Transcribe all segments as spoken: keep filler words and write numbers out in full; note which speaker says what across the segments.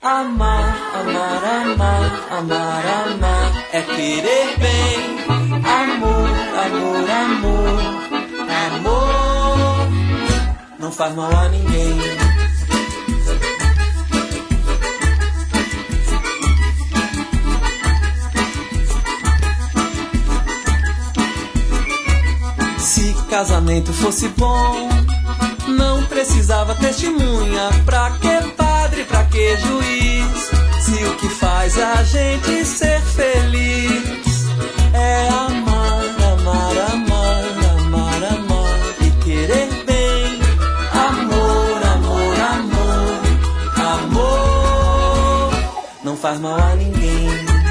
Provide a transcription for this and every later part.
Speaker 1: Amar, amar, amar, amar, amar é querer bem. Amor, amor, amor, amor não faz mal a ninguém. Se casamento fosse bom, não precisava testemunha. Pra que padre, pra que juiz? Se o que faz a gente ser feliz é amar, amar, amar, amar, amar e querer bem. Amor, amor, amor, amor não faz mal a ninguém.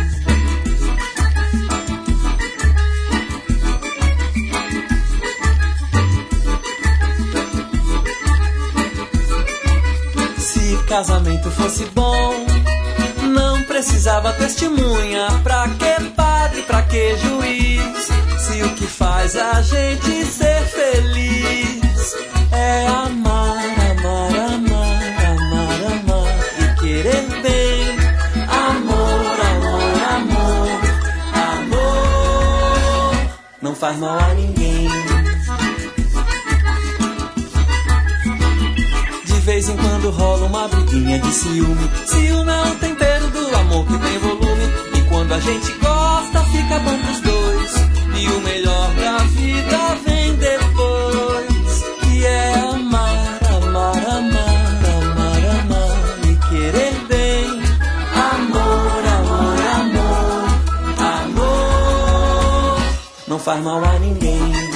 Speaker 1: Se casamento fosse bom, não precisava testemunha. Pra que padre, pra que juiz? Se o que faz a gente ser feliz é amar, amar, amar, amar, amar e querer bem. Amor, amor, amor, amor não faz mal a ninguém. De vez em quando rola uma briguinha de ciúme. Ciúme é o tempero do amor que tem volume. E quando a gente gosta, fica bom pros dois. E o melhor da vida vem depois, que é amar, amar, amar, amar, amar e querer bem. Amor, amor, amor, amor não faz mal a ninguém.